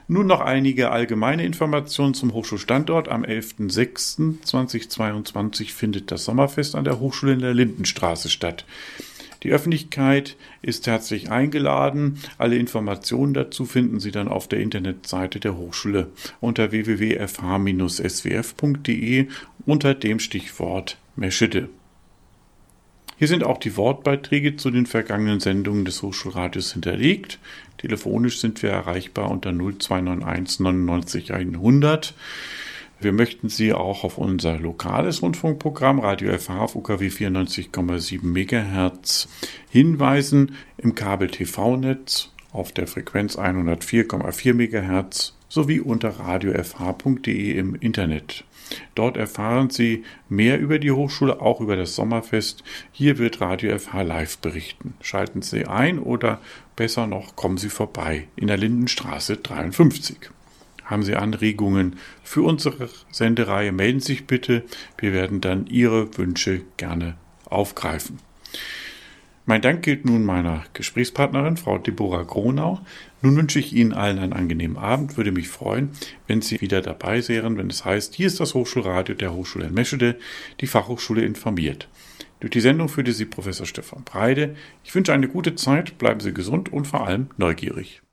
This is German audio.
Nun noch einige allgemeine Informationen zum Hochschulstandort. Am 11.06.2022 findet das Sommerfest an der Hochschule in der Lindenstraße statt. Die Öffentlichkeit ist herzlich eingeladen. Alle Informationen dazu finden Sie dann auf der Internetseite der Hochschule unter www.fh-swf.de unter dem Stichwort Meschede. Hier sind auch die Wortbeiträge zu den vergangenen Sendungen des Hochschulradios hinterlegt. Telefonisch sind wir erreichbar unter 0291 99 100. Wir möchten Sie auch auf unser lokales Rundfunkprogramm Radio FH auf UKW 94,7 MHz hinweisen, im Kabel-TV-Netz auf der Frequenz 104,4 MHz sowie unter radiofh.de im Internet. Dort erfahren Sie mehr über die Hochschule, auch über das Sommerfest. Hier wird Radio FH live berichten. Schalten Sie ein oder besser noch, kommen Sie vorbei in der Lindenstraße 53. Haben Sie Anregungen für unsere Sendereihe, melden Sie sich bitte. Wir werden dann Ihre Wünsche gerne aufgreifen. Mein Dank gilt nun meiner Gesprächspartnerin, Frau Deborah Gronau. Nun wünsche ich Ihnen allen einen angenehmen Abend. Würde mich freuen, wenn Sie wieder dabei wären, wenn es heißt, hier ist das Hochschulradio der Hochschule in Meschede, die Fachhochschule informiert. Durch die Sendung führte Sie Professor Stefan Breide. Ich wünsche eine gute Zeit, bleiben Sie gesund und vor allem neugierig.